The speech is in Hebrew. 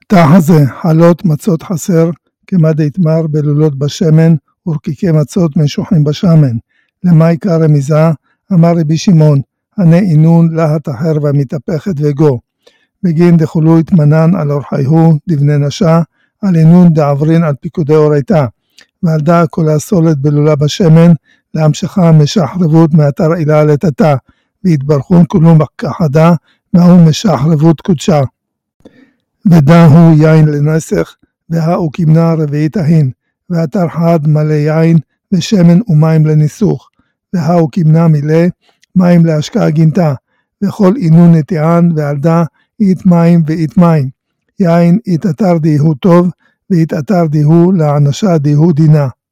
תחזה חלות מצות חסר, כמה דהתמר בלולות בשמן, ורקיקי מצות משוחים בשמן. למה עיקר רמיזה? אמר רבי שמעון, הנה אינון להט אחר והמתהפכת וגו. בגין דחולו התמנן על אורחייהו דבני נשה, על אינון דעברין על פיקודי אורייתה. ועל דא כל הסולת בלולה בשמן, להמשכה משחרבות מאתר עילה לתתה, והתברכון כולו כחדה, מהו משחרבות קודשה. ודא הוא יין לנסך, והאו כמנה רביעית ההין, ואתר חד מלא יין, ושמן ומים לניסוך, והאו כמנה מילא, מים להשקעה גינתה, וכל אינון נטיען, ועל דא אית מים ואית מים. יין אית אתר דיהו טוב, ואית אתר דיהו לענשה דיהו דינה.